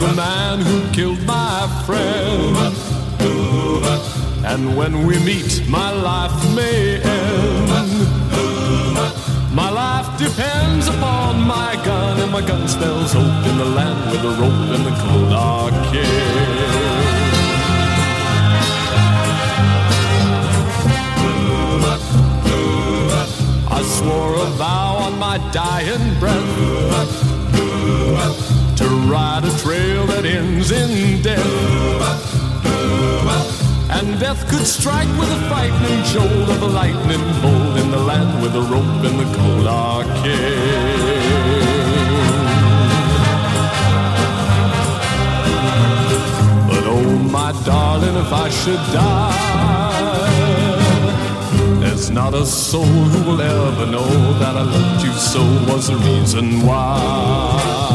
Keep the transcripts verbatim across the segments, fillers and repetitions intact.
the man who killed my friend. And when we meet, my life may end. My life depends upon my gun, and my gun spells hope in the land with a rope in the cold arcade. I swore a vow on my dying breath to ride a trail that ends in death. And death could strike with a frightening jolt of a lightning bolt in the land with a rope in the cold arcade. But oh, my darling, if I should die, there's not a soul who will ever know that I loved you so was the reason why.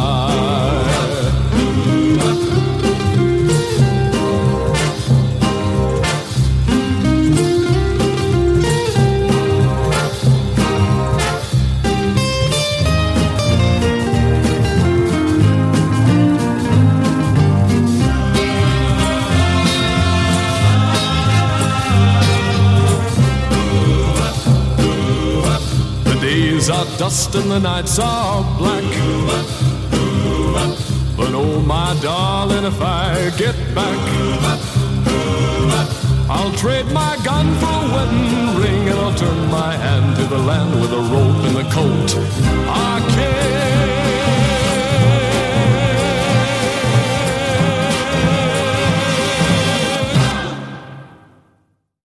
Are dust and the nights are black. But oh, my darling, if I get back, I'll trade my gun for a wedding ring, and I'll turn my hand to the land with a rope in the coat. I can't